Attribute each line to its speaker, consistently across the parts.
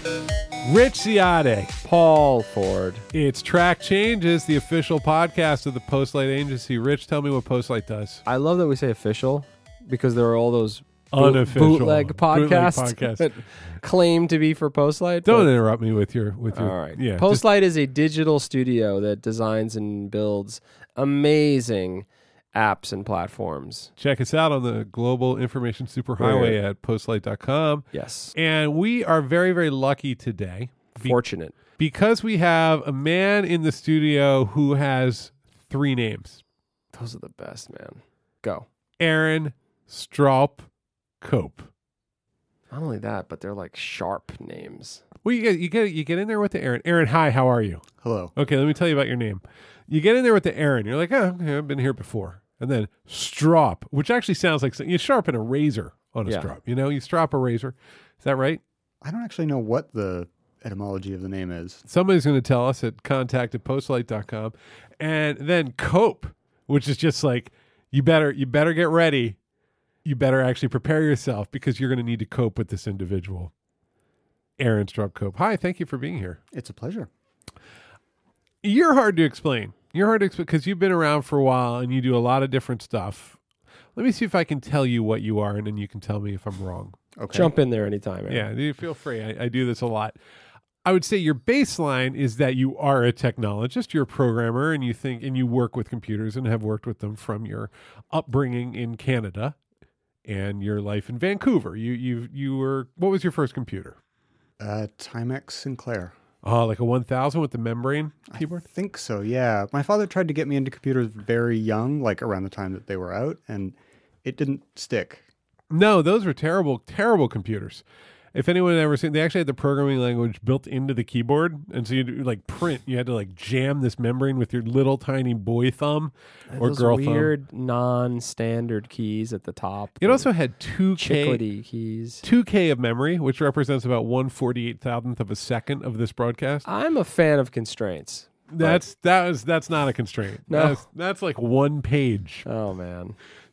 Speaker 1: Rich Ziade.
Speaker 2: Paul Ford.
Speaker 1: It's Track Changes, the official podcast of the Postlight Agency. Rich, tell me what Postlight does.
Speaker 2: I love that we say official because there are all those
Speaker 1: Unofficial
Speaker 2: bootleg podcasts that claim to be for Postlight.
Speaker 1: Don't interrupt me with your.
Speaker 2: All right.
Speaker 1: Yeah,
Speaker 2: Postlight is a digital studio that designs and builds amazing apps and platforms.
Speaker 1: Check us out on the global information superhighway at postlight.com.
Speaker 2: Yes.
Speaker 1: And we are very, very lucky today.
Speaker 2: Fortunate.
Speaker 1: Because we have a man in the studio who has 3 names.
Speaker 2: Those are the best, man. Go.
Speaker 1: Aaron Stroup Cope.
Speaker 2: Not only that, but they're like sharp names.
Speaker 1: Well, you get in there with the Aaron. Aaron, hi, how are you?
Speaker 3: Hello.
Speaker 1: Okay, let me tell you about your name. You get in there with the Aaron. You're like, oh, okay, I've been here before. And then Stroup, which actually sounds like you sharpen a razor on a strop. You know, you strop a razor. Is that right?
Speaker 3: I don't actually know what the etymology of the name is.
Speaker 1: Somebody's going to tell us at contact@postlight.com. And then Cope, which is just like, you better get ready. You better actually prepare yourself because you're going to need to cope with this individual. Aaron Stroup Cope. Hi, thank you for being here.
Speaker 3: It's a pleasure.
Speaker 1: You're hard to explain. You're hard to explain because you've been around for a while and you do a lot of different stuff. Let me see if I can tell you what you are, and then you can tell me if I'm wrong.
Speaker 2: Okay. Jump in there anytime, Aaron.
Speaker 1: Yeah, you feel free. I do this a lot. I would say your baseline is that you are a technologist, you're a programmer, and you work with computers and have worked with them from your upbringing in Canada and your life in Vancouver. You were, what was your first computer?
Speaker 3: Timex Sinclair.
Speaker 1: Oh, like a 1000 with the membrane keyboard?
Speaker 3: I think so, yeah. My father tried to get me into computers very young, like around the time that they were out, and it didn't stick.
Speaker 1: No, those were terrible, terrible computers. If anyone had ever seen, they actually had the programming language built into the keyboard. And so you'd like print, you had to like jam this membrane with your little tiny boy thumb or
Speaker 2: those
Speaker 1: girl thumb.
Speaker 2: Weird non-standard keys at the top.
Speaker 1: It also had 2K
Speaker 2: chiclety keys.
Speaker 1: 2K of memory, which represents about 1/48,000th of a second of this broadcast.
Speaker 2: I'm a fan of constraints.
Speaker 1: That's not a constraint.
Speaker 2: No.
Speaker 1: That's like one page.
Speaker 2: Oh man.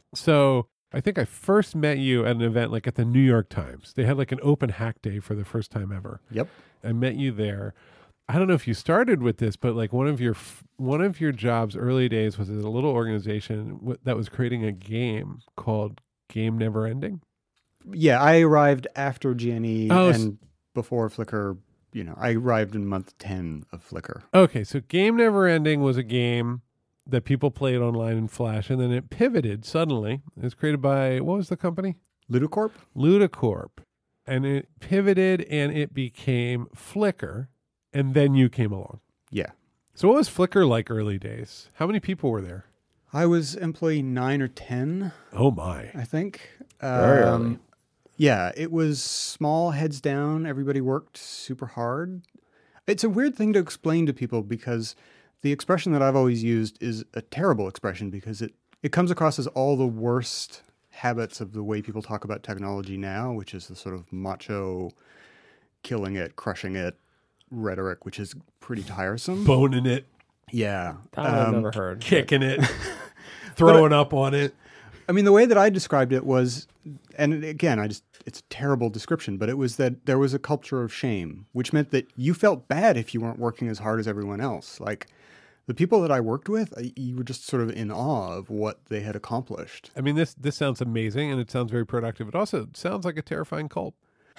Speaker 1: So I think I first met you at an event like at the New York Times. They had like an open hack day for the first time ever.
Speaker 3: Yep.
Speaker 1: I met you there. I don't know if you started with this, but like one of your jobs early days was at a little organization that was creating a game called Game Never Ending.
Speaker 3: Yeah, I arrived after GNE
Speaker 1: Oh,
Speaker 3: and before Flickr. You know, I arrived in month 10 of Flickr.
Speaker 1: Okay, so Game Never Ending was a game that people played online in Flash, and then it pivoted suddenly. It was created by, what was the company?
Speaker 3: Ludicorp?
Speaker 1: Ludicorp. And it pivoted and it became Flickr, and then you came along.
Speaker 3: Yeah.
Speaker 1: So what was Flickr like early days? How many people were there?
Speaker 3: I was employee 9 or 10.
Speaker 1: Oh my.
Speaker 3: I think.
Speaker 2: Very early.
Speaker 3: Yeah, it was small, heads down. Everybody worked super hard. It's a weird thing to explain to people because the expression that I've always used is a terrible expression because it comes across as all the worst habits of the way people talk about technology now, which is the sort of macho, killing it, crushing it rhetoric, which is pretty tiresome.
Speaker 1: Boning it.
Speaker 3: Yeah.
Speaker 2: That I've never heard.
Speaker 1: Kicking it. Throwing up on it.
Speaker 3: I mean, the way that I described it was, and again, it's a terrible description, but it was that there was a culture of shame, which meant that you felt bad if you weren't working as hard as everyone else. Like, the people that I worked with, you were just sort of in awe of what they had accomplished.
Speaker 1: I mean, this
Speaker 2: sounds
Speaker 1: amazing, and it sounds very productive. It also sounds like a terrifying cult.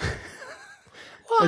Speaker 2: Well,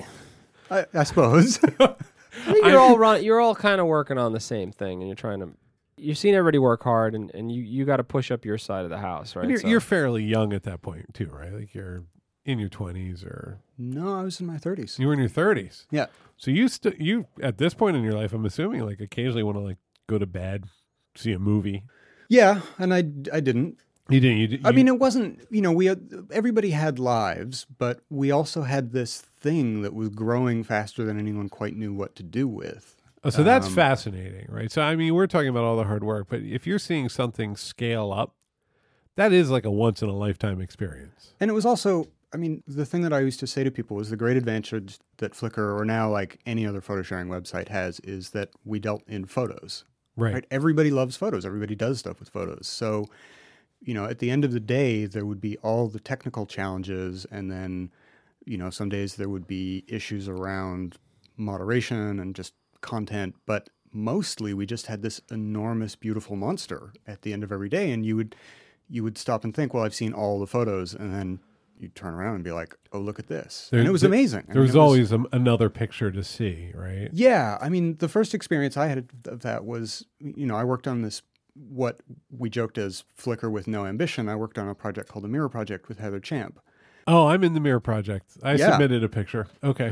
Speaker 3: I suppose.
Speaker 2: I think you're all kind of working on the same thing, and you're seeing everybody work hard, and you got to push up your side of the house, right?
Speaker 1: You're fairly young at that point too, right? Like you're in your 20s or...
Speaker 3: No, I was in my 30s.
Speaker 1: You were in your 30s?
Speaker 3: Yeah.
Speaker 1: So you at this point in your life, I'm assuming, like occasionally want to like go to bed, see a movie.
Speaker 3: Yeah, and I didn't.
Speaker 1: You didn't?
Speaker 3: I mean, it wasn't, everybody had lives, but we also had this thing that was growing faster than anyone quite knew what to do with.
Speaker 1: Oh, so that's fascinating, right? So, I mean, we're talking about all the hard work, but if you're seeing something scale up, that is like a once-in-a-lifetime experience.
Speaker 3: And it was also, I mean, the thing that I used to say to people was the great advantage that Flickr, or now like any other photo sharing website has, is that we dealt in photos.
Speaker 1: Right?
Speaker 3: Everybody loves photos. Everybody does stuff with photos. So, at the end of the day, there would be all the technical challenges and then, Some days there would be issues around moderation and just content, but mostly we just had this enormous, beautiful monster at the end of every day. And you would stop and think, well, I've seen all the photos. And then you'd turn around and be like, oh, look at this. And it was amazing.
Speaker 1: There was always another picture to see, right?
Speaker 3: Yeah. I mean, the first experience I had of that was, I worked on this, what we joked as Flickr with no ambition. I worked on a project called the Mirror Project with Heather Champ.
Speaker 1: Oh, I'm in the Mirror Project. I submitted a picture. Okay.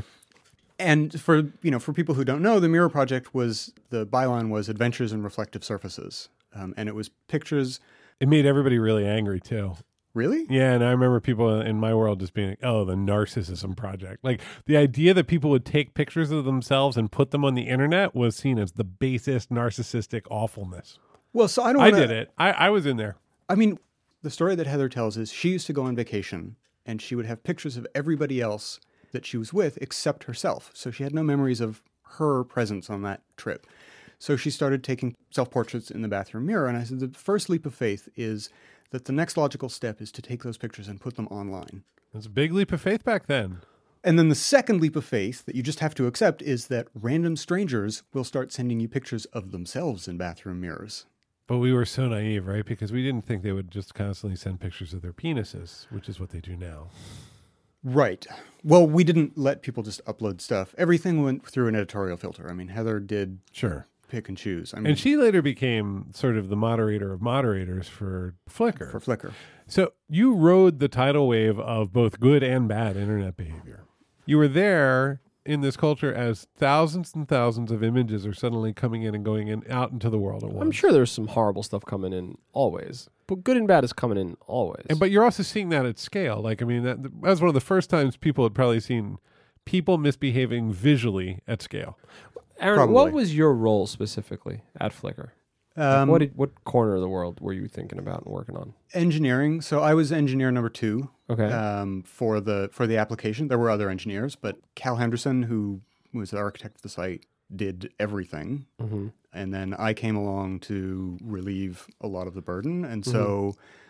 Speaker 3: And for people who don't know, the Mirror Project the byline was Adventures in Reflective Surfaces. And it was pictures.
Speaker 1: It made everybody really angry too.
Speaker 3: Really?
Speaker 1: Yeah, and I remember people in my world just being like, oh, the narcissism project. Like, the idea that people would take pictures of themselves and put them on the internet was seen as the basest narcissistic awfulness.
Speaker 3: Well, so
Speaker 1: I did it. I was in there.
Speaker 3: I mean, the story that Heather tells is she used to go on vacation, and she would have pictures of everybody else that she was with except herself. So she had no memories of her presence on that trip. So she started taking self-portraits in the bathroom mirror, and I said the first leap of faith is that the next logical step is to take those pictures and put them online.
Speaker 1: It's a big leap of faith back then.
Speaker 3: And then the second leap of faith that you just have to accept is that random strangers will start sending you pictures of themselves in bathroom mirrors.
Speaker 1: But we were so naive, right? Because we didn't think they would just constantly send pictures of their penises, which is what they do now.
Speaker 3: Right. Well, we didn't let people just upload stuff. Everything went through an editorial filter. I mean, Heather did pick and choose. I mean,
Speaker 1: and she later became sort of the moderator of moderators for Flickr.
Speaker 3: For Flickr.
Speaker 1: So you rode the tidal wave of both good and bad internet behavior. You were there in this culture as thousands and thousands of images are suddenly coming in and going in out into the world at once.
Speaker 2: I'm sure there's some horrible stuff coming in always, but good and bad is coming in always.
Speaker 1: But you're also seeing that at scale. Like, I mean, that was one of the first times people had probably seen people misbehaving visually at scale.
Speaker 2: Aaron,
Speaker 3: Probably.
Speaker 2: What was your role specifically at Flickr? What corner of the world were you thinking about and working on?
Speaker 3: Engineering. So I was engineer number 2.
Speaker 2: Okay.
Speaker 3: For the application. There were other engineers, but Cal Henderson, who was the architect of the site, did everything.
Speaker 2: Mm-hmm.
Speaker 3: And then I came along to relieve a lot of the burden. And so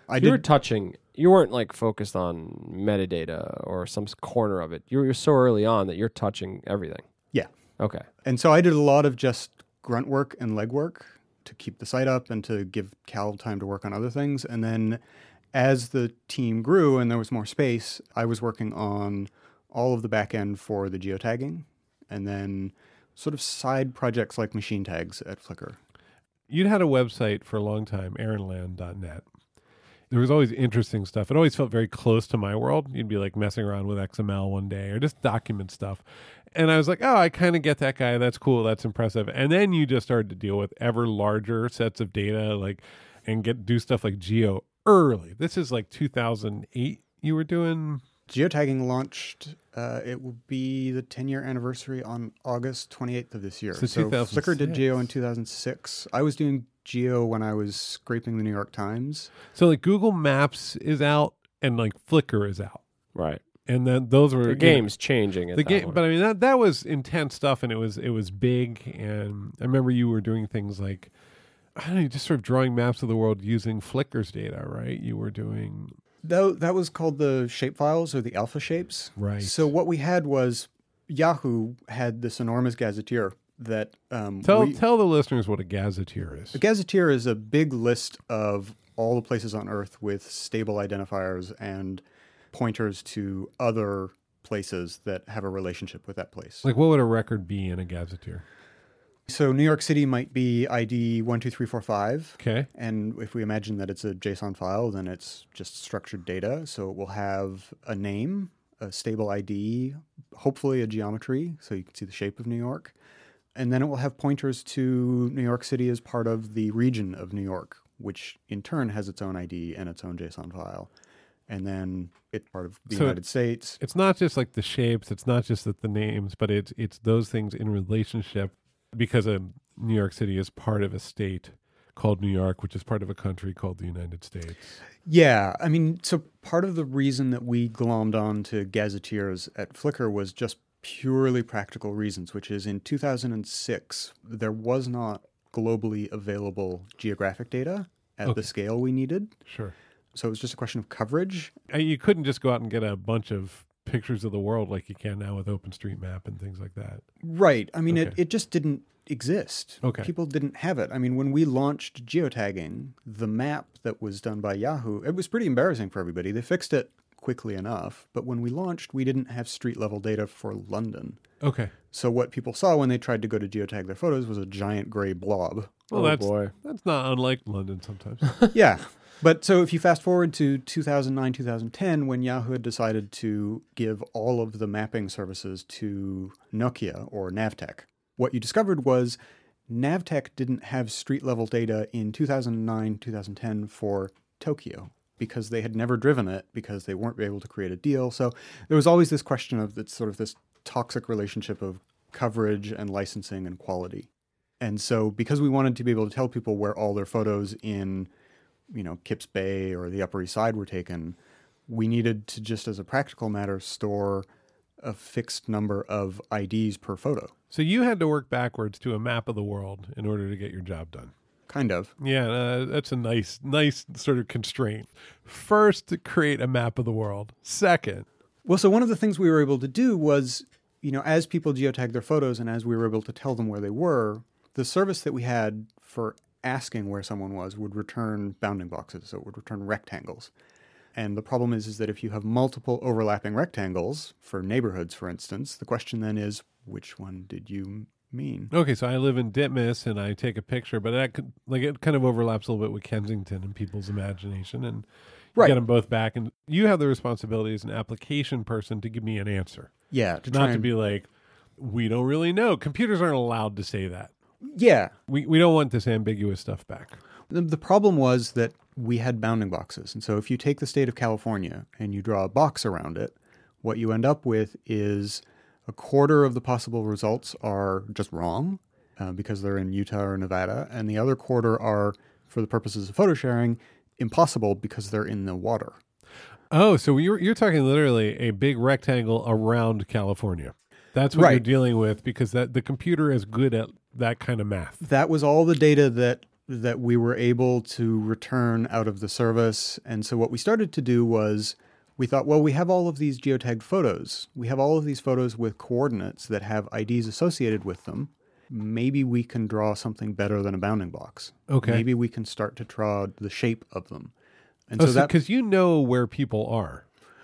Speaker 2: you weren't like focused on metadata or some corner of it. You were so early on that you're touching everything.
Speaker 3: Yeah.
Speaker 2: Okay.
Speaker 3: And so I did a lot of just grunt work and legwork to keep the site up and to give Cal time to work on other things. And then as the team grew and there was more space, I was working on all of the back end for the geotagging and then sort of side projects like machine tags at Flickr.
Speaker 1: You'd had a website for a long time, aaronland.net. There was always interesting stuff. It always felt very close to my world. You'd be like messing around with XML one day or just document stuff. And I was like, oh, I kind of get that guy. That's cool. That's impressive. And then you just started to deal with ever larger sets of data, and do stuff like geo early. This is like 2008 you were doing.
Speaker 3: Geotagging launched, it will be the 10-year anniversary on August 28th of this year.
Speaker 1: So
Speaker 3: Flickr did geo in 2006. I was doing geo when I was scraping the New York Times.
Speaker 1: So like Google Maps is out and like Flickr is out.
Speaker 2: Right.
Speaker 1: And then those were
Speaker 2: the game's changing at
Speaker 1: the
Speaker 2: that
Speaker 1: game,
Speaker 2: point.
Speaker 1: but I mean that was intense stuff, and it was big. And I remember you were doing things like, I don't know, just sort of drawing maps of the world using Flickr's data, right? You were doing
Speaker 3: That was called the shapefiles or the alpha shapes.
Speaker 1: Right.
Speaker 3: So what we had was Yahoo had this enormous gazetteer that
Speaker 1: tell the listeners what a gazetteer is.
Speaker 3: A gazetteer is a big list of all the places on Earth with stable identifiers and pointers to other places that have a relationship with that place.
Speaker 1: Like, what would a record be in a gazetteer?
Speaker 3: So New York City might be ID 12345.
Speaker 1: Okay.
Speaker 3: And if we imagine that it's a JSON file, then it's just structured data. So it will have a name, a stable ID, hopefully a geometry, so you can see the shape of New York. And then it will have pointers to New York City as part of the region of New York, which in turn has its own ID and its own JSON file. And then it's part of the United States.
Speaker 1: It's not just like the shapes. It's not just the names, but it's those things in relationship, because New York City is part of a state called New York, which is part of a country called the United States.
Speaker 3: Yeah. I mean, so part of the reason that we glommed on to gazetteers at Flickr was just purely practical reasons, which is in 2006, there was not globally available geographic data at the scale we needed.
Speaker 1: Sure.
Speaker 3: So it was just a question of coverage.
Speaker 1: You couldn't just go out and get a bunch of pictures of the world like you can now with OpenStreetMap and things like that.
Speaker 3: Right. I mean,
Speaker 1: Okay.
Speaker 3: it just didn't exist.
Speaker 1: Okay.
Speaker 3: People didn't have it. I mean, when we launched geotagging, the map that was done by Yahoo, it was pretty embarrassing for everybody. They fixed it quickly enough, but when we launched, we didn't have street level data for London.
Speaker 1: Okay.
Speaker 3: So what people saw when they tried to go to geotag their photos was a giant gray blob.
Speaker 1: Well,
Speaker 2: Oh,
Speaker 1: that's
Speaker 2: boy.
Speaker 1: that's not unlike London sometimes.
Speaker 3: Yeah. But so if you fast forward to 2009, 2010, when Yahoo had decided to give all of the mapping services to Nokia or Navteq, what you discovered was Navteq didn't have street level data in 2009, 2010 for Tokyo because they had never driven it because they weren't able to create a deal. So there was always this question of this sort of this toxic relationship of coverage and licensing and quality. And so because we wanted to be able to tell people where all their photos in, Kips Bay or the Upper East Side were taken, we needed to just as a practical matter store a fixed number of IDs per photo.
Speaker 1: So you had to work backwards to a map of the world in order to get your job done.
Speaker 3: Kind of.
Speaker 1: Yeah, that's a nice sort of constraint. First, to create a map of the world. Second,
Speaker 3: Well, so one of the things we were able to do was, as people geotagged their photos and as we were able to tell them where they were, the service that we had for asking where someone was would return bounding boxes. So it would return rectangles. And the problem is that if you have multiple overlapping rectangles for neighborhoods, for instance, the question then is, which one did you mean?
Speaker 1: okay, so I live in Ditmas and I take a picture, but it kind of overlaps a little bit with Kensington and people's imagination, and you
Speaker 3: Right.
Speaker 1: get them both back. And you have the responsibility as an application person to give me an answer,
Speaker 3: Yeah, to try
Speaker 1: not to
Speaker 3: and-
Speaker 1: be like, we don't really know. Computers aren't allowed to say that.
Speaker 3: Yeah.
Speaker 1: We don't want this ambiguous stuff back.
Speaker 3: The problem was that we had bounding boxes. And so if you take the state of California and you draw a box around it, what you end up with is a quarter of the possible results are just wrong because they're in Utah or Nevada. And the other quarter are, for the purposes of photo sharing, impossible because they're in the water.
Speaker 1: Oh, so you're talking literally a big rectangle around California. That's what you're
Speaker 3: Right.
Speaker 1: dealing with because the computer is good at that kind of math.
Speaker 3: That was all the data that we were able to return out of the service. And so what we started to do was we thought, well, we have all of these geotagged photos. We have all of these photos with coordinates that have IDs associated with them. Maybe we can draw something better than a bounding box.
Speaker 1: Okay.
Speaker 3: Maybe we can start to draw the shape of them. And so that
Speaker 1: Because you know where people are.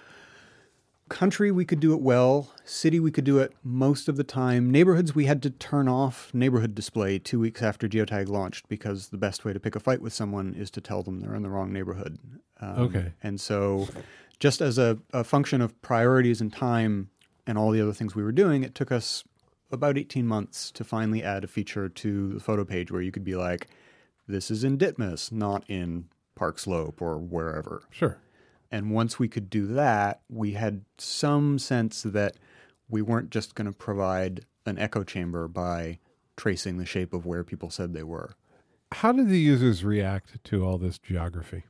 Speaker 3: country, we could do it well. City, we could do it most of the time. Neighborhoods, we had to turn off neighborhood display 2 weeks after Geotag launched because the best way to pick a fight with someone is to tell them they're in the wrong neighborhood.
Speaker 1: Okay.
Speaker 3: And so just as a function of priorities and time and all the other things we were doing, it took us about 18 months to finally add a feature to the photo page where you could be like, this is in Ditmas, not in Park Slope or wherever.
Speaker 1: Sure.
Speaker 3: And once we could do that, we had some sense that we weren't just going to provide an echo chamber by tracing the shape of where people said they were.
Speaker 1: How did the users react to all this geography?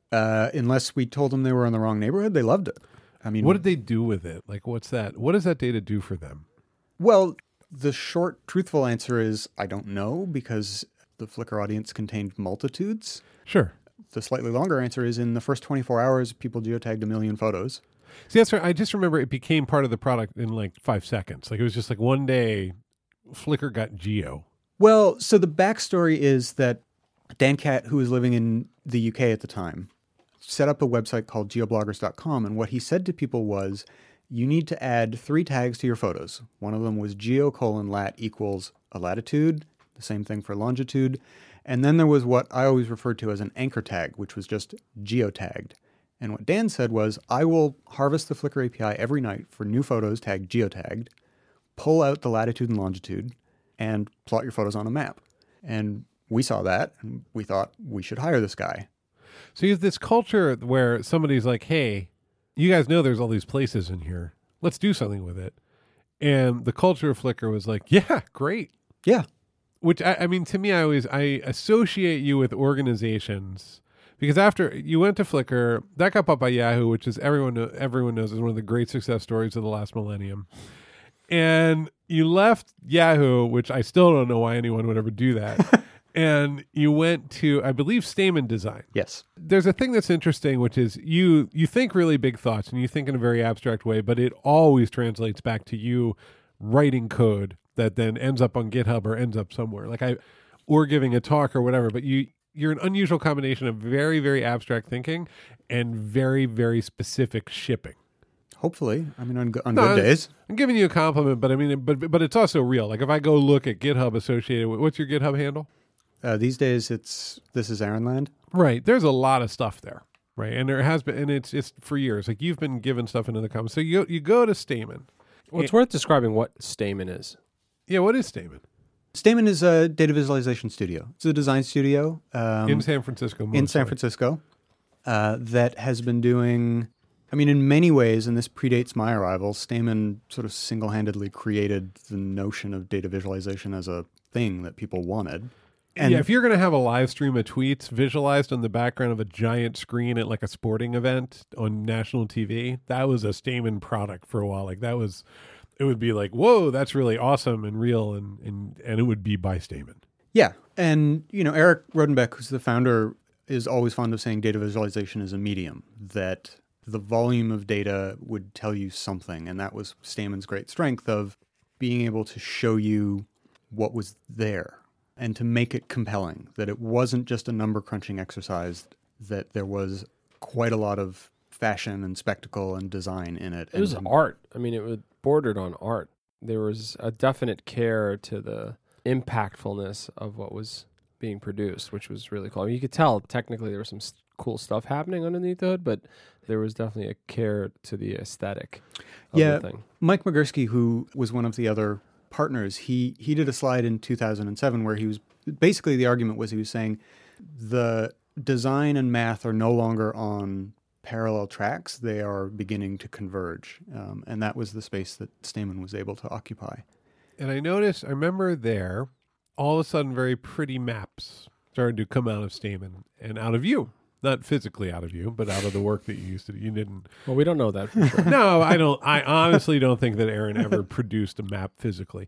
Speaker 3: Unless we told them they were in the wrong neighborhood, they loved it. I mean,
Speaker 1: What did they do with it? Like, what does that data do for them?
Speaker 3: well, the short, truthful answer is I don't know because the Flickr audience contained multitudes.
Speaker 1: Sure.
Speaker 3: The slightly longer answer is in the first 24 hours, people geotagged 1 million photos.
Speaker 1: See, that's right. I just remember it became part of the product in like 5 seconds. Like, it was just like one day Flickr got geo.
Speaker 3: Well, so the backstory is that Dan Catt, who was living in the UK at the time, set up a website called geobloggers.com. And what he said to people was, you need to add 3 tags to your photos. One of them was geo::lat equals a latitude, the same thing for longitude. And then there was what I always referred to as an anchor tag, which was just geotagged. And what Dan said was, I will harvest the Flickr API every night for new photos tagged geotagged, pull out the latitude and longitude, and plot your photos on a map. And we saw that, and we thought we should hire this guy.
Speaker 1: So you have this culture where somebody's like, hey, you guys know there's all these places in here. Let's do something with it. And the culture of Flickr was like, yeah, great.
Speaker 3: Yeah.
Speaker 1: Which, I mean, to me, I associate you with organizations because after you went to Flickr, that got bought by Yahoo, which is everyone knows is one of the great success stories of the last millennium. And you left Yahoo, which I still don't know why anyone would ever do that. and you went to, I believe, Stamen Design.
Speaker 3: Yes.
Speaker 1: There's a thing that's interesting, which is you think really big thoughts and you think in a very abstract way, but it always translates back to you writing code that then ends up on GitHub or ends up somewhere. Or giving a talk or whatever, but you're an unusual combination of very, very abstract thinking and very, very specific shipping.
Speaker 3: Hopefully. I mean, on good days.
Speaker 1: I'm giving you a compliment, but I mean, but it's also real. Like if I go look at GitHub associated with, what's your GitHub handle?
Speaker 3: These days, this is Aaron Land.
Speaker 1: Right. There's a lot of stuff there. Right. And there has been, and it's for years. Like you've been giving stuff into the comments. So you go to Stamen.
Speaker 2: Well, it's worth describing what Stamen is.
Speaker 1: Yeah. What is Stamen?
Speaker 3: Stamen is a data visualization studio. It's a design studio.
Speaker 1: In San Francisco. Mostly.
Speaker 3: In San Francisco. That has been doing, I mean, in many ways, and this predates my arrival, Stamen sort of single-handedly created the notion of data visualization as a thing that people wanted. And
Speaker 1: yeah, if you're going to have a live stream of tweets visualized on the background of a giant screen at like a sporting event on national TV, that was a Stamen product for a while. Like that was, it would be like, whoa, that's really awesome and real, and it would be by Stamen.
Speaker 3: Yeah, and Eric Rodenbeck, who's the founder, is always fond of saying data visualization is a medium, that the volume of data would tell you something, and that was Stamen's great strength of being able to show you what was there and to make it compelling, that it wasn't just a number crunching exercise, that there was quite a lot of fashion and spectacle and design in it.
Speaker 2: It was art. I mean, it was bordered on art. There was a definite care to the impactfulness of what was being produced, which was really cool. I mean, you could tell technically there was some cool stuff happening underneath the hood, but there was definitely a care to the aesthetic of the thing.
Speaker 3: Mike Magursky, who was one of the other partners, he did a slide in 2007 where he was basically, the argument was, he was saying the design and math are no longer on parallel tracks, they are beginning to converge, and that was the space that Stamen was able to occupy.
Speaker 1: And I remember there, all of a sudden, very pretty maps started to come out of Stamen and out of you. Not physically out of you, but out of the work that you used to do. You didn't.
Speaker 2: Well, we don't know that for sure.
Speaker 1: No, I don't. I honestly don't think that Aaron ever produced a map physically.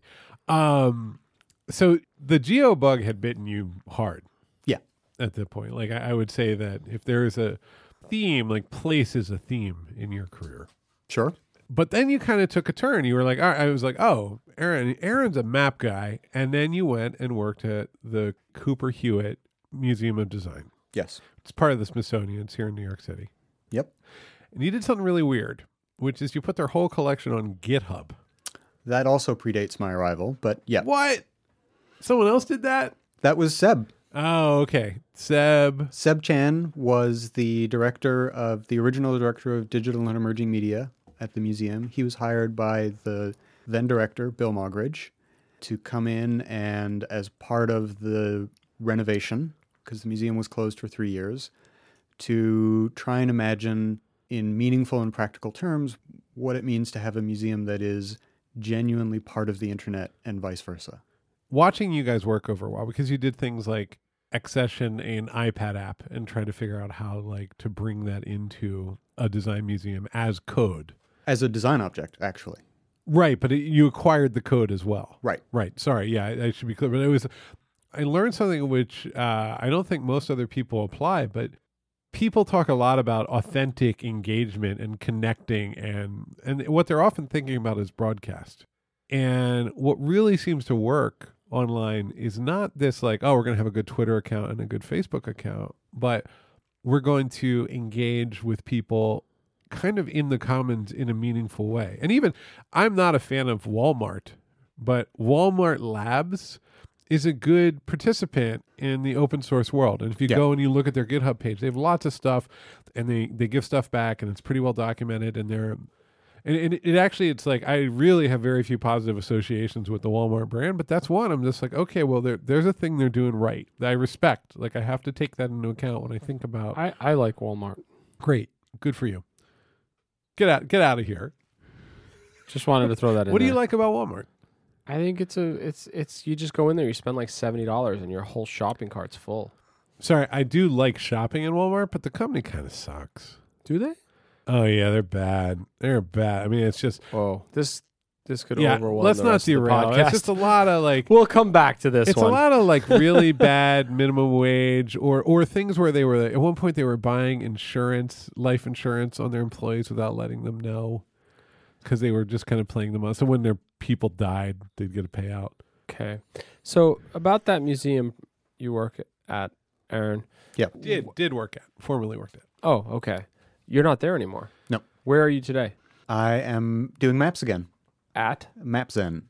Speaker 1: So the geo bug had bitten you hard.
Speaker 3: Yeah.
Speaker 1: At that point. Like I would say that if there is a theme, like place is a theme in your career.
Speaker 3: Sure.
Speaker 1: But then you kind of took a turn. You were like, all right, I was like, oh, Aaron's a map guy. And then you went and worked at the Cooper Hewitt Museum of Design.
Speaker 3: Yes.
Speaker 1: It's part of the Smithsonian. It's here in New York City.
Speaker 3: Yep.
Speaker 1: And you did something really weird, which is you put their whole collection on GitHub.
Speaker 3: That also predates my arrival, but yeah.
Speaker 1: What? Someone else did that?
Speaker 3: That was Seb.
Speaker 1: Oh, okay. Seb
Speaker 3: Chan was the original director of digital and emerging media at the museum. He was hired by the then director, Bill Moggridge, to come in and, as part of the renovation, because the museum was closed for 3 years, to try and imagine in meaningful and practical terms what it means to have a museum that is genuinely part of the internet and vice versa.
Speaker 1: Watching you guys work over a while, because you did things like Accession, an iPad app, and trying to figure out how to bring that into a design museum as code.
Speaker 3: As a design object, actually.
Speaker 1: Right, but you acquired the code as well.
Speaker 3: Right.
Speaker 1: Right. Sorry, yeah, I should be clear. But I learned something which I don't think most other people apply, but people talk a lot about authentic engagement and connecting, and what they're often thinking about is broadcast. And what really seems to work online is not this we're going to have a good Twitter account and a good Facebook account, but we're going to engage with people kind of in the commons in a meaningful way. And even, I'm not a fan of Walmart, but Walmart Labs is a good participant in the open source world. And if you go and you look at their GitHub page, they have lots of stuff, and they give stuff back, and it's pretty well documented, and it actually, it's like, I really have very few positive associations with the Walmart brand, but that's one. I'm just like, okay, well, there's a thing they're doing right that I respect. Like, I have to take that into account when I think about.
Speaker 2: I like Walmart.
Speaker 1: Great. Good for you. Get out of here.
Speaker 2: Just wanted to throw that in.
Speaker 1: What do you like about Walmart?
Speaker 2: I think it's you just go in there, you spend like $70 and your whole shopping cart's full.
Speaker 1: Sorry, I do like shopping in Walmart, but the company kind of sucks.
Speaker 2: Do they?
Speaker 1: Oh yeah, they're bad. They're bad. I mean, it's just.
Speaker 2: Oh, this this could
Speaker 1: Yeah,
Speaker 2: overwhelm
Speaker 1: let's
Speaker 2: the
Speaker 1: not
Speaker 2: rest of the
Speaker 1: derail.
Speaker 2: podcast.
Speaker 1: It's just a lot of like
Speaker 2: We'll come back to this
Speaker 1: it's
Speaker 2: one.
Speaker 1: a lot of like really bad minimum wage or things where they were at one point they were buying life insurance on their employees without letting them know because they were just kind of playing them out. So when their people died, they'd get a payout.
Speaker 2: Okay. So about that museum you work at, Aaron.
Speaker 3: Yeah.
Speaker 1: Formerly worked at.
Speaker 2: Oh, okay. You're not there anymore.
Speaker 3: No.
Speaker 2: Where are you today?
Speaker 3: I am doing maps again.
Speaker 2: At
Speaker 3: Mapzen.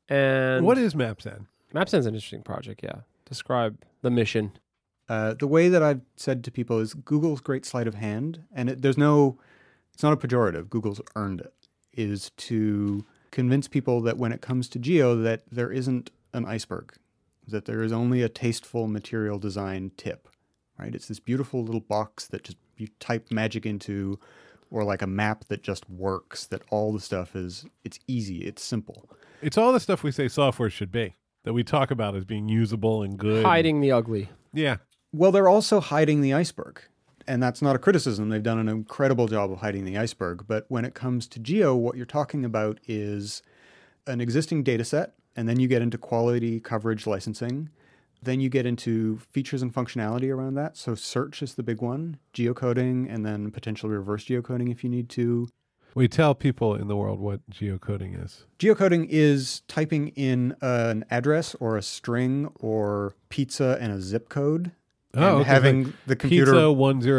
Speaker 2: and
Speaker 1: What is MapZen?
Speaker 2: Mapzen's an interesting project. Yeah. Describe the mission.
Speaker 3: The way that I've said to people is Google's great sleight of hand, and it's not a pejorative. Google's earned it, is to convince people that when it comes to geo, that there isn't an iceberg, that there is only a tasteful material design tip, right? It's this beautiful little box that just you type magic into, or like a map that just works, that all the stuff it's easy, it's simple.
Speaker 1: It's all the stuff we say software should be that we talk about as being usable and good.
Speaker 2: Hiding the ugly.
Speaker 1: Yeah.
Speaker 3: Well, they're also hiding the iceberg. And that's not a criticism. They've done an incredible job of hiding the iceberg. But when it comes to geo, what you're talking about is an existing data set, and then you get into quality coverage licensing. Then you get into features and functionality around that. So search is the big one, geocoding, and then potentially reverse geocoding if you need to.
Speaker 1: We tell people in the world what geocoding is.
Speaker 3: Geocoding is typing in an address or a string or pizza and a zip code. And
Speaker 1: okay.
Speaker 3: having the computer...
Speaker 1: Pizza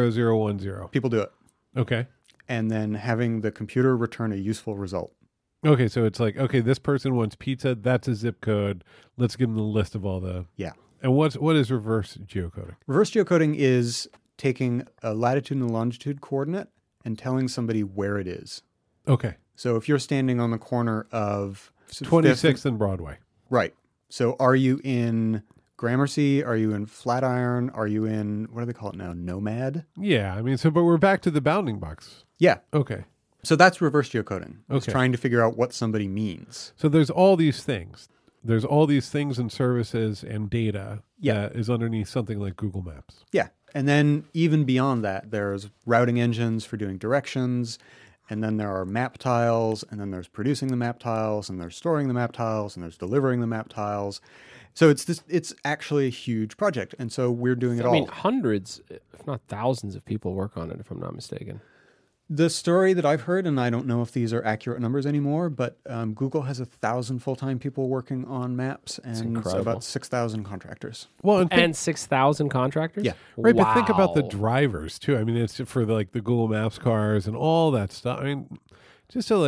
Speaker 1: 10010.
Speaker 3: People do it.
Speaker 1: Okay.
Speaker 3: And then having the computer return a useful result.
Speaker 1: Okay, so it's like, okay, this person wants pizza. That's a zip code. Let's give them the list of all the...
Speaker 3: Yeah.
Speaker 1: And what is reverse geocoding?
Speaker 3: Reverse geocoding is taking a latitude and longitude coordinate and telling somebody where it is.
Speaker 1: Okay.
Speaker 3: So if you're standing on the corner of...
Speaker 1: 26th and Broadway.
Speaker 3: Right. So are you in Gramercy? Are you in Flatiron? Are you in, what do they call it now, Nomad?
Speaker 1: Yeah, I mean, but we're back to the bounding box.
Speaker 3: Yeah.
Speaker 1: Okay.
Speaker 3: So that's reverse geocoding. It's
Speaker 1: Okay.
Speaker 3: trying to figure out what somebody means.
Speaker 1: So there's all these things. There's all these things and services and data that is underneath something like Google Maps.
Speaker 3: Yeah. And then even beyond that, there's routing engines for doing directions. And then there are map tiles. And then there's producing the map tiles. And there's storing the map tiles. And there's delivering the map tiles. So it's actually a huge project. And so we're doing it all.
Speaker 2: I mean, hundreds, if not thousands of people work on it, if I'm not mistaken.
Speaker 3: The story that I've heard, and I don't know if these are accurate numbers anymore, but Google has 1,000 full-time people working on maps and about 6,000 contractors.
Speaker 1: Well,
Speaker 2: And 6,000 contractors?
Speaker 3: Yeah.
Speaker 1: right,
Speaker 2: Wow.
Speaker 1: but think about the drivers too. I mean, it's for the Google Maps cars and all that stuff. I mean, just to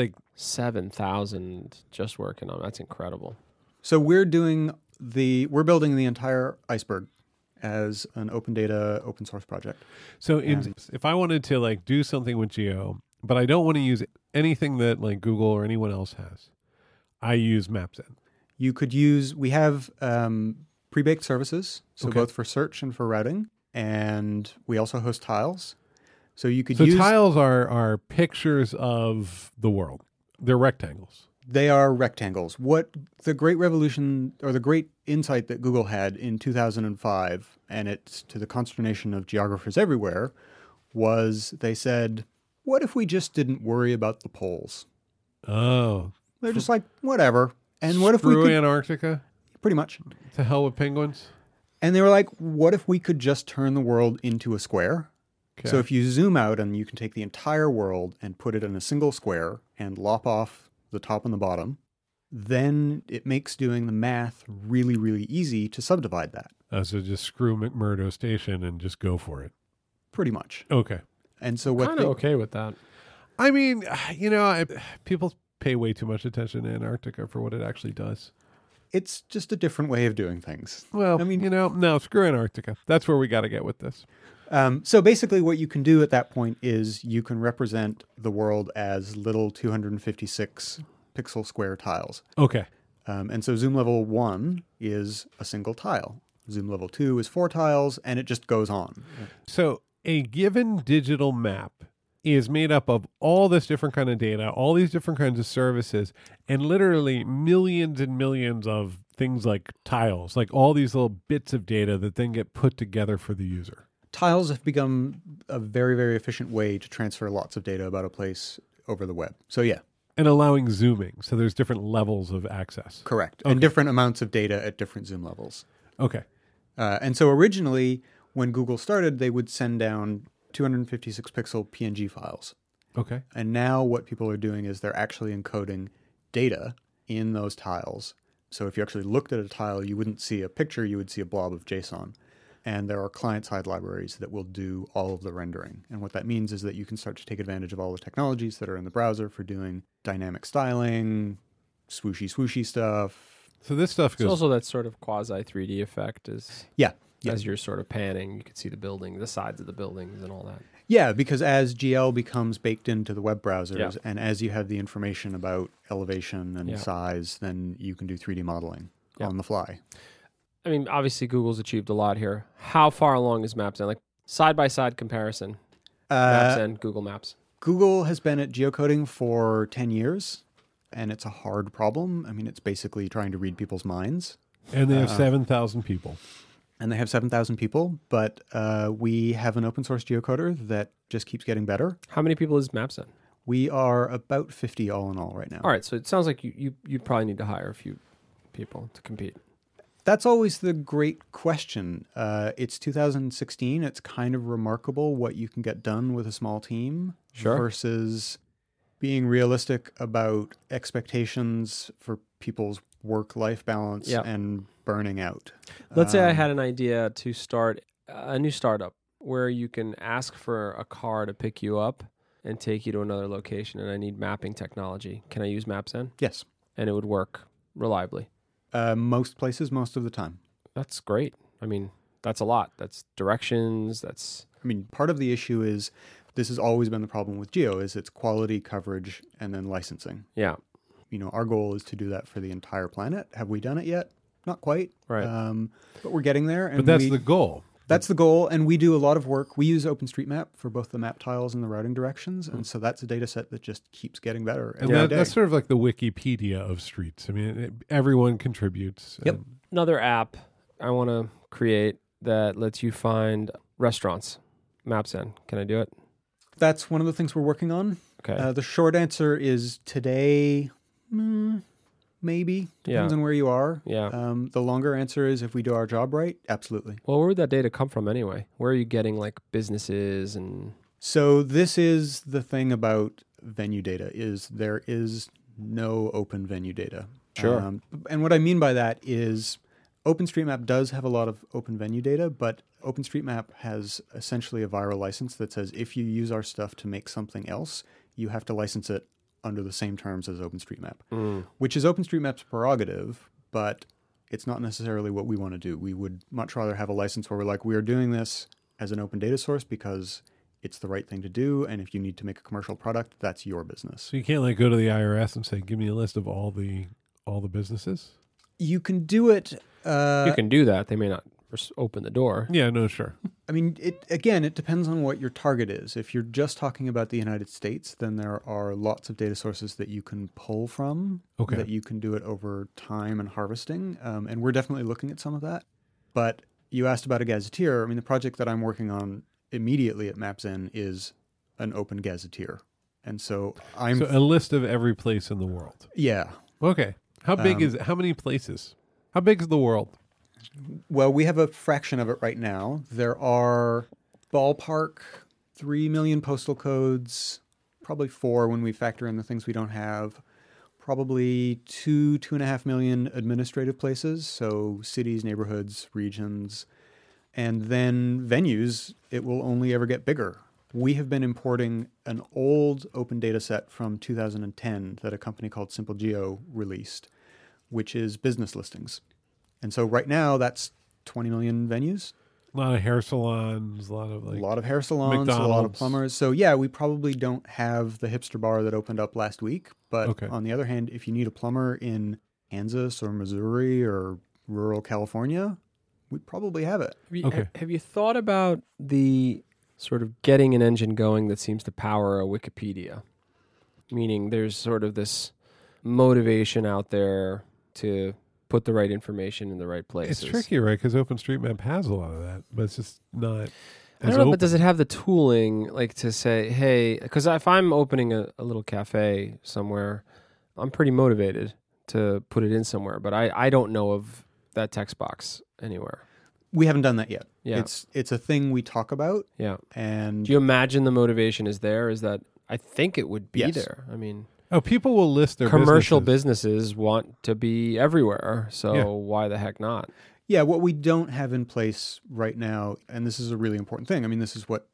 Speaker 2: 7,000 just working on it. That's incredible.
Speaker 3: So we're building the entire iceberg as an open data, open source project.
Speaker 1: So if I wanted to do something with Geo, but I don't want to use anything that Google or anyone else has, I use Mapzen.
Speaker 3: You could we have pre-baked services, so
Speaker 1: Okay.
Speaker 3: both for search and for routing, and we also host tiles. So you could
Speaker 1: So
Speaker 3: use...
Speaker 1: tiles are pictures of the world. They're rectangles.
Speaker 3: They are rectangles. What the great revolution or the great insight that Google had in 2005, and it's to the consternation of geographers everywhere, was they said, what if we just didn't worry about the poles?
Speaker 1: Oh.
Speaker 3: They're just like, whatever. And what if we
Speaker 1: Screw
Speaker 3: could...
Speaker 1: Antarctica?
Speaker 3: Pretty much.
Speaker 1: To hell with penguins?
Speaker 3: And they were like, what if we could just turn the world into a square?
Speaker 1: Okay.
Speaker 3: So if you zoom out and you can take the entire world and put it in a single square and lop off the top and the bottom, then it makes doing the math really, really easy to subdivide that.
Speaker 1: So just screw McMurdo Station and just go for it.
Speaker 3: Pretty much.
Speaker 1: Okay.
Speaker 3: And so what
Speaker 2: Kind of okay with that.
Speaker 1: I mean, people pay way too much attention to Antarctica for what it actually does.
Speaker 3: it's just a different way of doing things.
Speaker 1: Well,
Speaker 3: I mean,
Speaker 1: no, screw Antarctica. That's where we got to get with this.
Speaker 3: So basically what you can do at that point is you can represent the world as little 256 pixel square tiles.
Speaker 1: Okay.
Speaker 3: And so zoom level 1 is a single tile. Zoom level 2 is 4 tiles, and it just goes on.
Speaker 1: So a given digital map is made up of all this different kind of data, all these different kinds of services, and literally millions and millions of things like tiles, like all these little bits of data that then get put together for the user.
Speaker 3: Tiles have become a very, very efficient way to transfer lots of data about a place over the web. So yeah,
Speaker 1: And allowing zooming. So there's different levels of access.
Speaker 3: Correct.
Speaker 1: Okay.
Speaker 3: And different amounts of data at different zoom levels.
Speaker 1: Okay.
Speaker 3: And so originally, when Google started, they would send down 256 pixel PNG files.
Speaker 1: Okay.
Speaker 3: And now what people are doing is they're actually encoding data in those tiles. So if you actually looked at a tile, you wouldn't see a picture, you would see a blob of JSON. And there are client-side libraries that will do all of the rendering. And what that means is that you can start to take advantage of all the technologies that are in the browser for doing dynamic styling, swooshy stuff.
Speaker 1: So this stuff
Speaker 2: It's
Speaker 1: goes.
Speaker 2: also that sort of quasi 3D effect as
Speaker 3: Yeah.
Speaker 2: as you're sort of panning, you can see the building, the sides of the buildings and all that.
Speaker 3: Yeah, because as GL becomes baked into the web browsers,
Speaker 2: Yeah.
Speaker 3: and as you have the information about elevation and
Speaker 2: Yeah.
Speaker 3: size, then you can do 3D modeling
Speaker 2: Yeah.
Speaker 3: on the fly.
Speaker 2: I mean, obviously Google's achieved a lot here. How far along is Maps-N? Like side-by-side comparison, Maps-N, Google Maps.
Speaker 3: Google has been at geocoding for 10 years, and it's a hard problem. I mean, it's basically trying to read people's minds.
Speaker 1: And they have 7,000 people.
Speaker 3: And they have 7,000 people, but we have an open source geocoder that just keeps getting better.
Speaker 2: How many people is Maps-N?
Speaker 3: We are about 50 all in all right now.
Speaker 2: All right, so it sounds like you probably need to hire a few people to compete.
Speaker 3: That's always the great question. It's 2016. It's kind of remarkable what you can get done with a small team
Speaker 2: Sure.
Speaker 3: versus being realistic about expectations for people's work-life balance
Speaker 2: Yeah.
Speaker 3: and burning out.
Speaker 2: Let's say I had an idea to start a new startup where you can ask for a car to pick you up and take you to another location, and I need mapping technology. Can I use Maps-N?
Speaker 3: Yes.
Speaker 2: And it would work reliably.
Speaker 3: Most places, most of the time.
Speaker 2: That's great. I mean, that's a lot. That's directions. That's
Speaker 3: I mean, part of the issue is this has always been the problem with Geo is its quality, coverage, and then licensing.
Speaker 2: yeah,
Speaker 3: You know, our goal is to do that for the entire planet. Have we done it yet? Not quite.
Speaker 2: right.
Speaker 3: But we're getting there. And
Speaker 1: But that's the goal.
Speaker 3: That's the goal, and we do a lot of work. We use OpenStreetMap for both the map tiles and the routing directions, and so that's a data set that just keeps getting better
Speaker 1: And
Speaker 3: every day.
Speaker 1: that's sort of like the Wikipedia of streets. I mean, everyone contributes.
Speaker 3: Yep.
Speaker 1: and-
Speaker 2: Another app I want to create that lets you find restaurants. Maps-N. Can I do it?
Speaker 3: That's one of the things we're working on.
Speaker 2: Okay.
Speaker 3: The short answer is today, maybe. Depends
Speaker 2: Yeah.
Speaker 3: on where you are.
Speaker 2: yeah.
Speaker 3: The longer answer is if we do our job right, absolutely.
Speaker 2: Well, where would that data come from anyway? Where are you getting like businesses and
Speaker 3: So this is the thing about venue data is there is no open venue data.
Speaker 2: Sure.
Speaker 3: And what I mean by that is OpenStreetMap does have a lot of open venue data, but OpenStreetMap has essentially a viral license that says if you use our stuff to make something else, you have to license it under the same terms as OpenStreetMap, which is OpenStreetMap's prerogative, but it's not necessarily what we want to do. We would much rather have a license where we're like, we are doing this as an open data source because it's the right thing to do, and if you need to make a commercial product, that's your business.
Speaker 1: So you can't like go to the IRS and say, "Give me a list of all the businesses."
Speaker 3: You can do it.
Speaker 2: you can do that. They may not open the door.
Speaker 1: Yeah, no, sure.
Speaker 3: I mean, it depends on what your target is. If you're just talking about the United States, then there are lots of data sources that you can pull from,
Speaker 1: Okay.
Speaker 3: that you can do it over time and harvesting. And we're definitely looking at some of that. But you asked about a gazetteer. I mean, the project that I'm working on immediately at Maps-N is an open gazetteer. And so I'm...
Speaker 1: So a list of every place in the world.
Speaker 3: yeah.
Speaker 1: Okay. How big is it? How many places? How big is the world?
Speaker 3: Well, we have a fraction of it right now. There are ballpark 3 million postal codes, probably 4 when we factor in the things we don't have, probably 2.5 million administrative places, so cities, neighborhoods, regions, and then venues, it will only ever get bigger. We have been importing an old open data set from 2010 that a company called Simple Geo released, which is business listings. And so right now, that's 20 million venues,
Speaker 1: A lot of hair salons, a lot of
Speaker 3: a
Speaker 1: like.
Speaker 3: lot of hair salons, a lot of
Speaker 1: McDonald's.
Speaker 3: plumbers. So yeah, we probably don't have the hipster bar that opened up last week. But
Speaker 1: Okay.
Speaker 3: on the other hand, if you need a plumber in Kansas or Missouri or rural California, we probably have it.
Speaker 1: Okay.
Speaker 2: Have you thought about the sort of getting an engine going that seems to power a Wikipedia? Meaning there's sort of this motivation out there to put the right information in the right places.
Speaker 1: It's tricky, right? Because OpenStreetMap has a lot of that, but it's just not.
Speaker 2: I don't know, but does it have the tooling like to say, hey, because if I'm opening a little cafe somewhere, I'm pretty motivated to put it in somewhere, but I don't know of that text box anywhere.
Speaker 3: We haven't done that yet.
Speaker 2: Yeah.
Speaker 3: It's a thing we talk about.
Speaker 2: Yeah.
Speaker 3: And
Speaker 2: Do you imagine the motivation is there? Is that I think it would be
Speaker 3: Yes.
Speaker 2: there. I mean,
Speaker 1: people will list their
Speaker 2: commercial
Speaker 1: businesses.
Speaker 2: businesses want to be everywhere, so
Speaker 1: Yeah.
Speaker 2: why the heck not?
Speaker 3: yeah, what we don't have in place right now, and this is a really important thing. I mean, this is what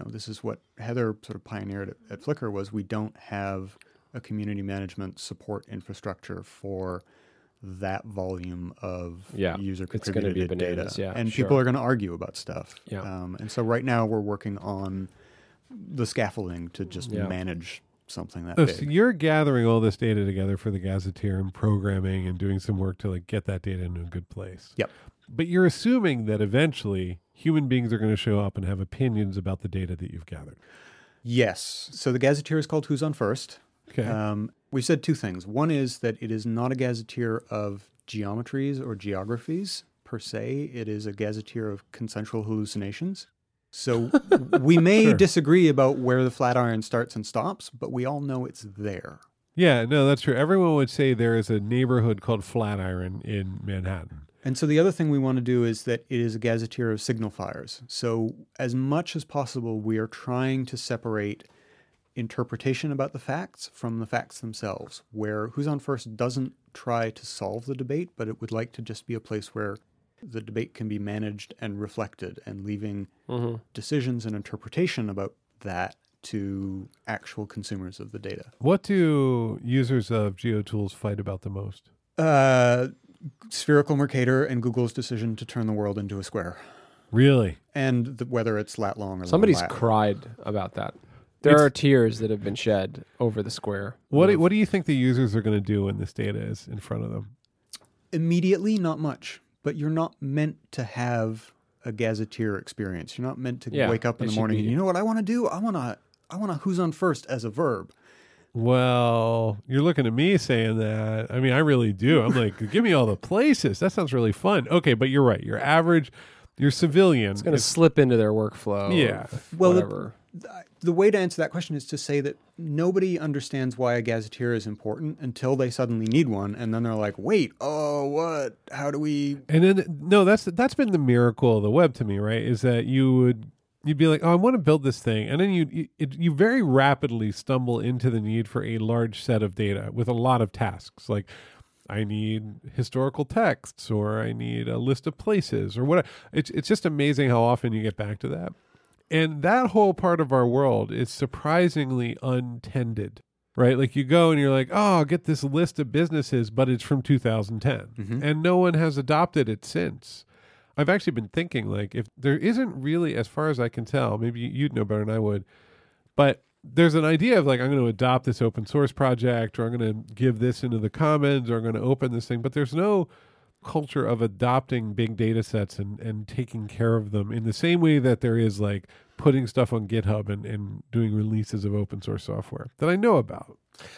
Speaker 3: Heather sort of pioneered at Flickr was we don't have a community management support infrastructure for that volume of
Speaker 2: Yeah,
Speaker 3: user
Speaker 2: it's gonna be
Speaker 3: contributed
Speaker 2: bananas,
Speaker 3: data.
Speaker 2: yeah,
Speaker 3: And
Speaker 2: sure.
Speaker 3: people are going to argue about stuff.
Speaker 2: Yeah.
Speaker 3: And so right now we're working on the scaffolding to just
Speaker 2: Yeah.
Speaker 3: manage something that
Speaker 1: So
Speaker 3: big.
Speaker 1: you're gathering all this data together for the Gazetteer and programming and doing some work to like get that data into a good place.
Speaker 3: Yep.
Speaker 1: But you're assuming that eventually human beings are going to show up and have opinions about the data that you've gathered.
Speaker 3: Yes. So the Gazetteer is called Who's on First.
Speaker 1: Okay.
Speaker 3: We said two things. One is that it is not a gazetteer of geometries or geographies per se. It is a gazetteer of consensual hallucinations. So we may
Speaker 1: Sure.
Speaker 3: disagree about where the Flatiron starts and stops, but we all know it's there.
Speaker 1: Yeah, no, that's true. Everyone would say there is a neighborhood called Flatiron in Manhattan.
Speaker 3: And so the other thing we want to do is that it is a gazetteer of signifiers. So as much as possible, we are trying to separate interpretation about the facts from the facts themselves, where Who's on First doesn't try to solve the debate, but it would like to just be a place where the debate can be managed and reflected, and leaving decisions and interpretation about that to actual consumers of the data.
Speaker 1: What do users of GeoTools fight about the most?
Speaker 3: Spherical Mercator and Google's decision to turn the world into a square,
Speaker 1: Really?
Speaker 3: and whether it's lat long or
Speaker 2: Somebody's
Speaker 3: lat.
Speaker 2: cried about that. There are tears that have been shed over the square.
Speaker 1: What do you think the users are going to do when this data is in front of them?
Speaker 3: Immediately, not much, but you're not meant to have a gazetteer experience. You're not meant to
Speaker 2: Yeah,
Speaker 3: wake up in
Speaker 2: it
Speaker 3: the
Speaker 2: should
Speaker 3: morning
Speaker 2: be-
Speaker 3: and you know what I want to do? I want to Who's on First as a verb.
Speaker 1: Well, you're looking at me saying that. I mean, I really do. I'm like, give me all the places. That sounds really fun. Okay, but you're right. Your civilian.
Speaker 2: It's going to slip into their workflow.
Speaker 1: Yeah.
Speaker 3: Well,
Speaker 2: Whatever.
Speaker 3: The way to answer that question is to say that nobody understands why a gazetteer is important until they suddenly need one, and then they're like, "Wait, oh, what? How do we?"
Speaker 1: And then no, that's been the miracle of the web to me, right? Is that you'd be like, oh, I want to build this thing, and then you very rapidly stumble into the need for a large set of data with a lot of tasks, like I need historical texts, or I need a list of places, or what. It's just amazing how often you get back to that. And that whole part of our world is surprisingly untended, right? Like you go and you're like, oh, I'll get this list of businesses, but it's from 2010. And no one has adopted it since. I've actually been thinking, like, if there isn't really, as far as I can tell, maybe you'd know better than I would, but there's an idea of like, I'm going to adopt this open source project, or I'm going to give this into the commons, or I'm going to open this thing, but there's no culture of adopting big data sets and taking care of them in the same way that there is like putting stuff on GitHub and doing releases of open source software that I know about.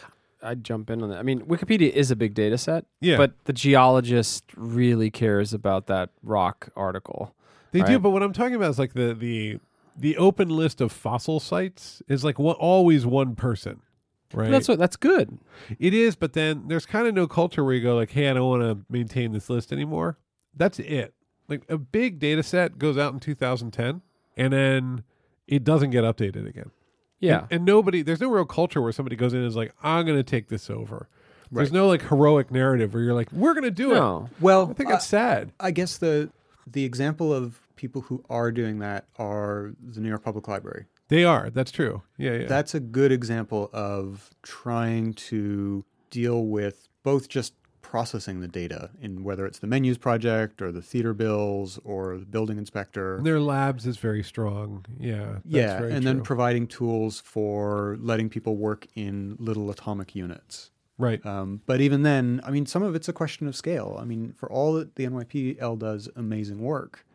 Speaker 2: I'd jump in on that. I mean, Wikipedia is a big data set,
Speaker 1: Yeah.
Speaker 2: but the geologist really cares about that rock article.
Speaker 1: They do,
Speaker 2: Right.
Speaker 1: but what I'm talking about is like the open list of fossil sites is like always one person, right?
Speaker 2: That's good.
Speaker 1: It is, but then there's kind of no culture where you go like, hey, I don't want to maintain this list anymore. That's it. Like a big data set goes out in 2010 and then it doesn't get updated again.
Speaker 2: Yeah.
Speaker 1: And there's no real culture where somebody goes in and is like, I'm going to take this over. There's
Speaker 3: Right.
Speaker 1: no like heroic narrative where you're like, we're going to do it.
Speaker 2: No.
Speaker 3: Well,
Speaker 1: I think it's sad.
Speaker 3: I guess the example of people who are doing that are the New York Public Library.
Speaker 1: They are. That's true. Yeah.
Speaker 3: That's a good example of trying to deal with both just processing the data in whether it's the menus project or the theater bills or the building inspector.
Speaker 1: And their labs is very strong. Yeah. That's
Speaker 3: Yeah,
Speaker 1: very
Speaker 3: and then
Speaker 1: true.
Speaker 3: providing tools for letting people work in little atomic units.
Speaker 1: Right.
Speaker 3: But even then, I mean, some of it's a question of scale. I mean, for all that the NYPL does amazing work,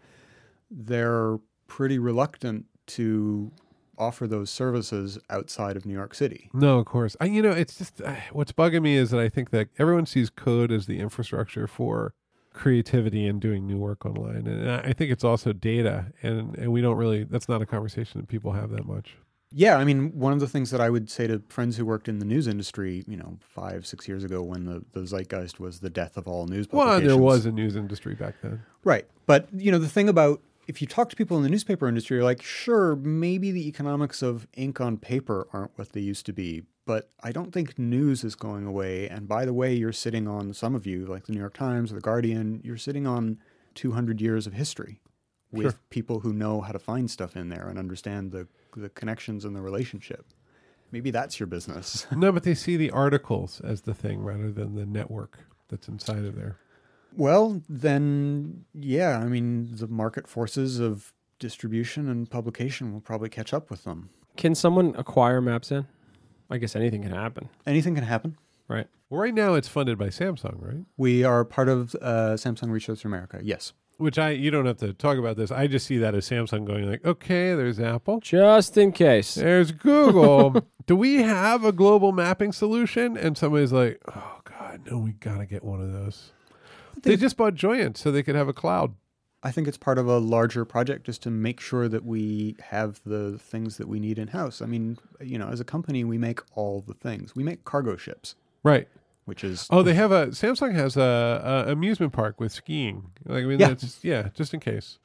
Speaker 3: they're pretty reluctant to offer those services outside of New York City.
Speaker 1: No, of course. It's just what's bugging me is that I think that everyone sees code as the infrastructure for creativity and doing new work online. And I think it's also data, and we don't really, that's not a conversation that people have that much.
Speaker 3: Yeah, I mean, one of the things that I would say to friends who worked in the news industry, 5-6 years ago when the zeitgeist was the death of all news publications.
Speaker 1: Well, there was a news industry back then.
Speaker 3: Right. But, the thing about, if you talk to people in the newspaper industry, you're like, sure, maybe the economics of ink on paper aren't what they used to be, but I don't think news is going away. And by the way, you're sitting on, some of you, like the New York Times or the Guardian, you're sitting on 200 years of history with people who know how to find stuff in there and understand the connections and the relationship. Maybe that's your business.
Speaker 1: No, but they see the articles as the thing rather than the network that's inside of there.
Speaker 3: Well, then, yeah, I mean, the market forces of distribution and publication will probably catch up with them.
Speaker 2: Can someone acquire Mapzen? I guess anything can happen.
Speaker 3: Anything can happen.
Speaker 2: Right.
Speaker 1: Well, right now it's funded by Samsung, right?
Speaker 3: We are part of Samsung Research America, yes.
Speaker 1: Which you don't have to talk about this. I just see that as Samsung going like, okay, there's Apple.
Speaker 2: Just in case.
Speaker 1: There's Google. Do we have a global mapping solution? And somebody's like, oh God, no, we got to get one of those. They just bought Joyent so they could have a cloud.
Speaker 3: I think it's part of a larger project just to make sure that we have the things that we need in-house. I mean, as a company, we make all the things. We make cargo ships.
Speaker 1: Right.
Speaker 3: Which is...
Speaker 1: Oh, Samsung has a amusement park with skiing. Like, I mean, just in case.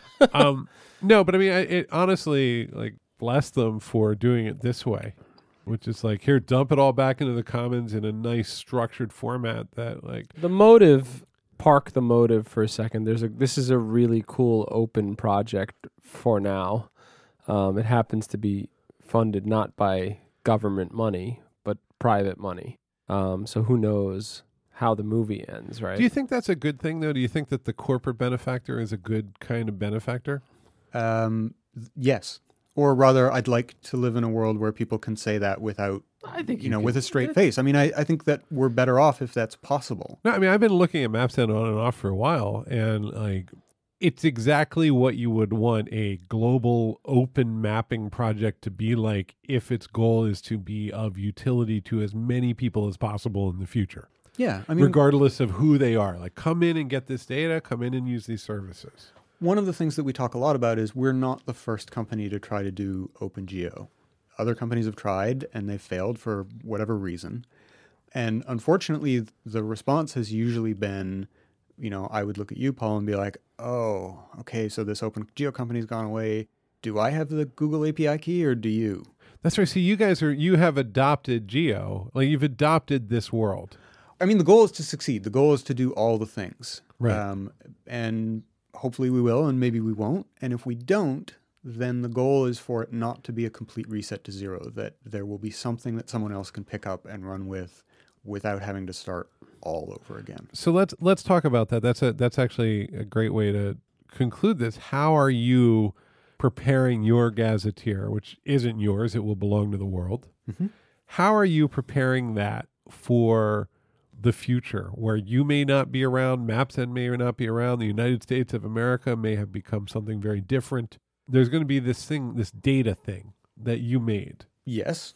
Speaker 1: No, but I mean, it honestly, bless them for doing it this way, which is like, here, dump it all back into the commons in a nice structured format that
Speaker 2: the motive... Park the motive for a second. This is a really cool open project for now. It happens to be funded not by government money, but private money. So who knows how the movie ends, right?
Speaker 1: Do you think that's a good thing, though? Do you think that the corporate benefactor is a good kind of benefactor?
Speaker 3: Yes. Or rather, I'd like to live in a world where people can say that without,
Speaker 2: I think
Speaker 3: with a straight face. I mean, I think that we're better off if that's possible.
Speaker 1: No, I mean, I've been looking at Mapzen on and off for a while, and it's exactly what you would want a global open mapping project to be like if its goal is to be of utility to as many people as possible in the future.
Speaker 3: Yeah, I mean,
Speaker 1: regardless of who they are. Like, come in and get this data, come in and use these services.
Speaker 3: One of the things that we talk a lot about is we're not the first company to try to do OpenGeo. Other companies have tried and they've failed for whatever reason. And unfortunately, the response has usually been, I would look at you, Paul, and be like, oh, okay, so this OpenGeo company's gone away. Do I have the Google API key or do you?
Speaker 1: That's right. So you have adopted Geo. Like, you've adopted this world.
Speaker 3: I mean, the goal is to succeed. The goal is to do all the things.
Speaker 1: Right.
Speaker 3: And hopefully we will, and maybe we won't. And if we don't, then the goal is for it not to be a complete reset to zero, that there will be something that someone else can pick up and run with without having to start all over again.
Speaker 1: So let's talk about that. That's actually a great way to conclude this. How are you preparing your gazetteer, which isn't yours, it will belong to the world?
Speaker 3: Mm-hmm.
Speaker 1: How are you preparing that for the future, where you may not be around, Mapzen may or not be around, the United States of America may have become something very different? There's going to be this data thing that you made.
Speaker 3: Yes.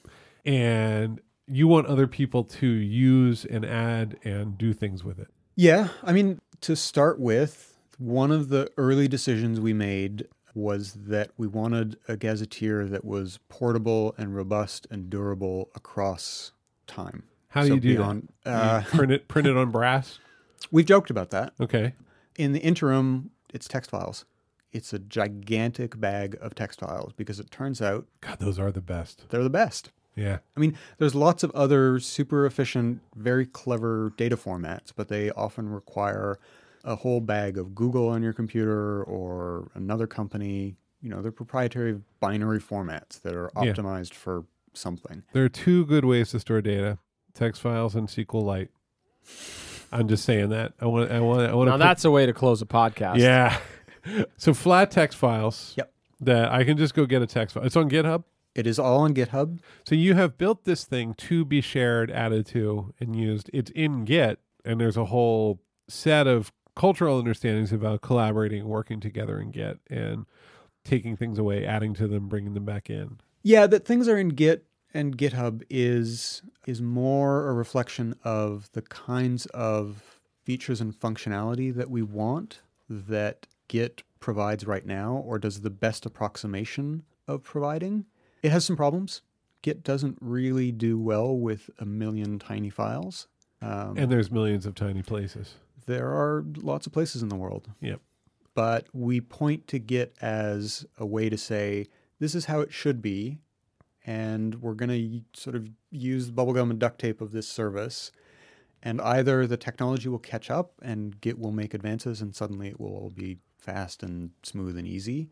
Speaker 1: And you want other people to use and add and do things with it.
Speaker 3: Yeah. I mean, to start with, one of the early decisions we made was that we wanted a gazetteer that was portable and robust and durable across time.
Speaker 1: How do you do that? Print it on brass?
Speaker 3: We've joked about that.
Speaker 1: Okay.
Speaker 3: In the interim, it's text files. It's a gigantic bag of text files because it turns out...
Speaker 1: God, those are the best.
Speaker 3: They're the best.
Speaker 1: Yeah.
Speaker 3: I mean, there's lots of other super efficient, very clever data formats, but they often require a whole bag of Google on your computer or another company. They're proprietary binary formats that are optimized for something.
Speaker 1: There are two good ways to store data: text files and SQLite. I'm just saying that. I want.
Speaker 2: Now that's a way to close a podcast.
Speaker 1: Yeah. So flat text files.
Speaker 3: Yep.
Speaker 1: That I can just go get a text file. It's on GitHub.
Speaker 3: It is all on GitHub.
Speaker 1: So you have built this thing to be shared, added to, and used. It's in Git, and there's a whole set of cultural understandings about collaborating, working together in Git, and taking things away, adding to them, bringing them back in.
Speaker 3: Yeah, that things are in Git and GitHub is more a reflection of the kinds of features and functionality that we want that Git provides right now, or does the best approximation of providing. It has some problems. Git doesn't really do well with a million tiny files.
Speaker 1: And there's millions of tiny places.
Speaker 3: There are lots of places in the world.
Speaker 1: Yep.
Speaker 3: But we point to Git as a way to say, this is how it should be, and we're going to sort of use the bubblegum and duct tape of this service, and either the technology will catch up and Git will make advances and suddenly it will all be fast and smooth and easy,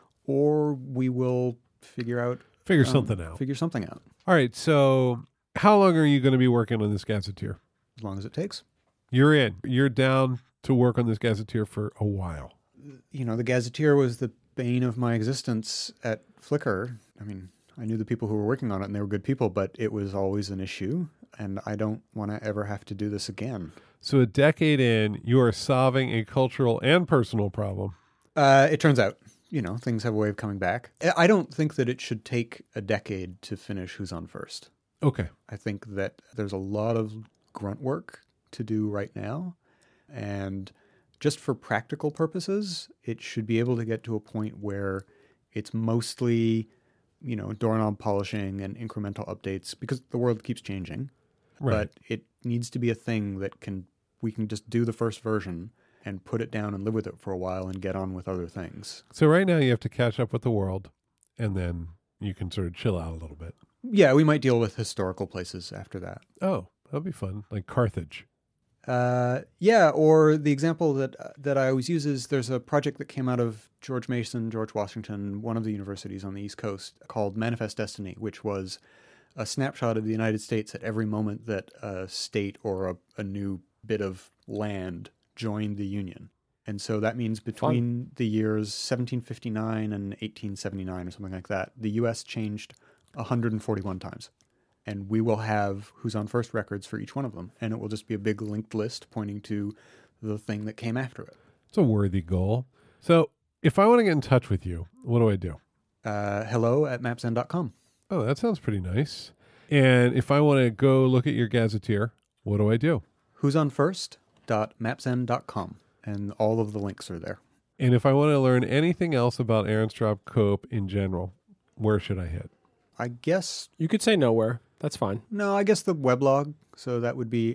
Speaker 3: or we will figure something out.
Speaker 1: All right, so how long are you going to be working on this Gazetteer?
Speaker 3: As long as it takes.
Speaker 1: You're in. You're down to work on this Gazetteer for a while.
Speaker 3: You know, the Gazetteer was the bane of my existence at Flickr. I mean, I knew the people who were working on it and they were good people, but it was always an issue, and I don't want to ever have to do this again.
Speaker 1: So a decade in, you are solving a cultural and personal problem.
Speaker 3: It turns out, things have a way of coming back. I don't think that it should take a decade to finish Who's On First.
Speaker 1: Okay.
Speaker 3: I think that there's a lot of grunt work to do right now, and just for practical purposes, it should be able to get to a point where it's mostly, doorknob polishing and incremental updates, because the world keeps changing.
Speaker 1: Right.
Speaker 3: But it needs to be a thing that we can just do the first version and put it down and live with it for a while and get on with other things.
Speaker 1: So right now you have to catch up with the world, and then you can sort of chill out a little bit.
Speaker 3: Yeah, we might deal with historical places after that.
Speaker 1: Oh, that'll be fun. Like Carthage.
Speaker 3: Yeah, or the example that I always use is there's a project that came out of George Mason, George Washington, one of the universities on the East Coast, called Manifest Destiny, which was a snapshot of the United States at every moment that a state or a new bit of land joined the Union. And so that means between the years 1759 and 1879 or something like that, the U.S. changed 141 times. And we will have Who's On First records for each one of them. And it will just be a big linked list pointing to the thing that came after it.
Speaker 1: It's a worthy goal. So if I want to get in touch with you, what do I do?
Speaker 3: Hello@mapzen.com.
Speaker 1: Oh, that sounds pretty nice. And if I want to go look at your Gazetteer, what do I do?
Speaker 3: who'sonfirst.mapzen.com. And all of the links are there.
Speaker 1: And if I want to learn anything else about Aaronstraub Cope in general, where should I hit?
Speaker 3: I guess...
Speaker 2: You could say nowhere. That's fine.
Speaker 3: No, I guess the weblog. So that would be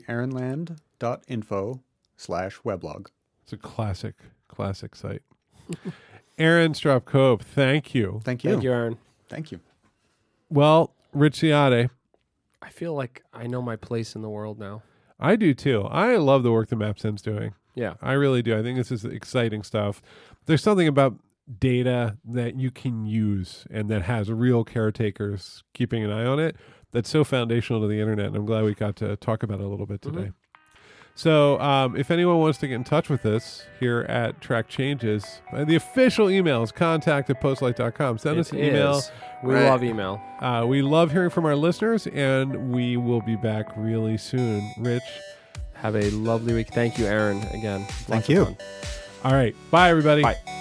Speaker 3: aaronland.info/weblog.
Speaker 1: It's a classic site. Aaron Straub Cope, thank you.
Speaker 3: Thank you.
Speaker 2: Thank you, Aaron.
Speaker 3: Thank you.
Speaker 1: Well, Rich Ciade,
Speaker 2: I feel like I know my place in the world now.
Speaker 1: I do too. I love the work that Mapzen's doing.
Speaker 2: Yeah.
Speaker 1: I really do. I think this is exciting stuff. There's something about data that you can use and that has real caretakers keeping an eye on it that's so foundational to the internet, and I'm glad we got to talk about it a little bit today.
Speaker 2: Mm-hmm.
Speaker 1: So if anyone wants to get in touch with us here at Track Changes, the official email is contact@postlight.com. Send us an email.
Speaker 2: We love email.
Speaker 1: We love hearing from our listeners, and we will be back really soon. Rich,
Speaker 2: have a lovely week. Thank you, Aaron, again.
Speaker 3: Thank you.
Speaker 1: All right. Bye, everybody.
Speaker 2: Bye.